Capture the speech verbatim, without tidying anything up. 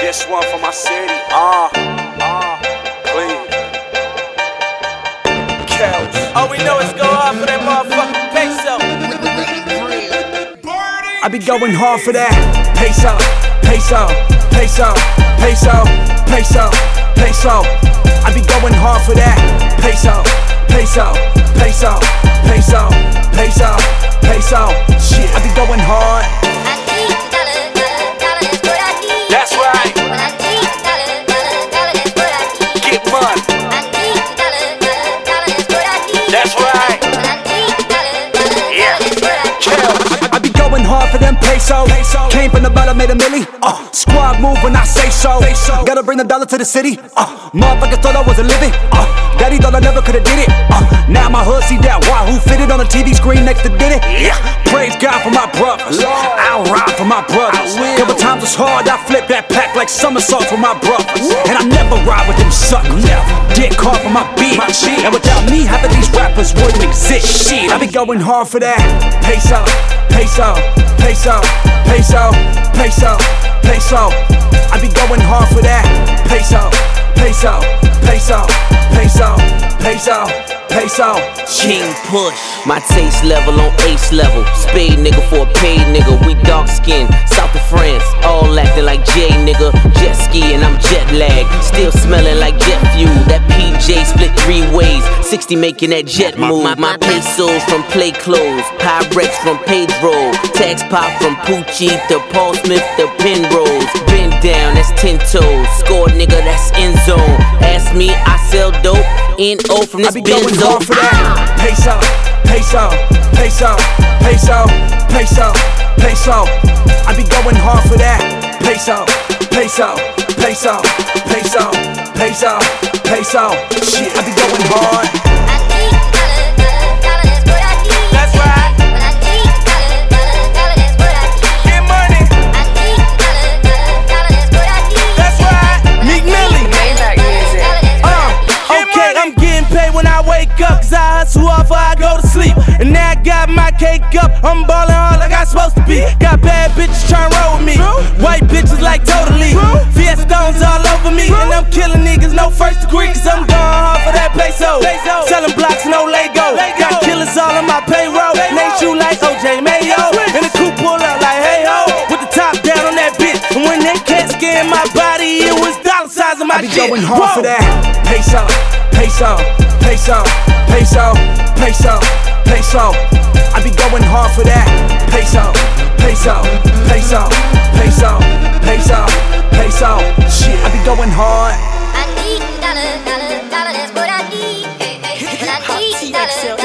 This one for my city. Ah, uh, uh, Cleveland. Couch. All we know is go hard for that motherfucking peso. I be going hard for that peso, peso, peso, peso, peso, peso. I be going hard for that peso, peso, peso, peso, peso, peso. Shit, I be going hard. That's right. Get money. That's right. Yeah. I be going hard for them pesos. Came from the bottom, made a milli. Uh, squad move when I say so. Gotta bring the dollar to the city. Uh, motherfuckers thought I wasn't living. Uh, daddy thought I never could've did it. Uh, now my hood see that Wahoo fitted on the T V screen next to did it. Yeah. Praise God for my brothers. I'll ride for my brothers. Couple times it's hard, I flip that pack like somersaults for my brothers. And I never ride with them suckers. Get caught for my beat. And without me, half of these rappers wouldn't exist. Shit, I be going hard for that peso, peso, peso, peso, peso, peso. I be going hard for that peso, peso, peso, peso, peso, peso. King Push, my taste level on ace level. Spade nigga for a paid nigga. We dark skinned, south of France, all acting like J nigga. Jet ski and I'm jet lagged, still smelling like jet fuel. That P J split three ways, sixty making that jet move. My, my pesos from play clothes, Pyrex from Pedro, tax pop from Poochie to Paul Smith to Penrose. Bend down, that's ten toes. Score nigga, that's end zone. Ask me, I sell dope. N O from this I be going benzo. hard for that peso, peso, peso, peso, peso, peso. I be going hard for that peso, peso, peso, peso, peso, peso. Shit, I be going hard. That's right. Get money. That's right. Meek Millie. Uh, okay, I'm getting paid when I wake up, cause I hustle off before I go to sleep. And now I got my cake up, I'm ballin' hard like I'm supposed to be. Got bad bitches tryna roll with me, white bitches like totally. Fiestas all over me, and I'm killing niggas, no first degree, cause I'm going hard for that peso. Selling blocks, no Lego. Got killers all on my payroll, name shoot like O J Mayo. And the coupe pull up like hey ho, with the top down on that bitch. And when they can't scan my body, it was dollar signs on my I be shit. going hard for that peso, peso, peso, peso, peso, peso. I be going hard for that peso, peso, peso, peso, peso, peso. Shit, I be going hard. I need dollar, dollar, dollar, that's what I need. But I need dollar.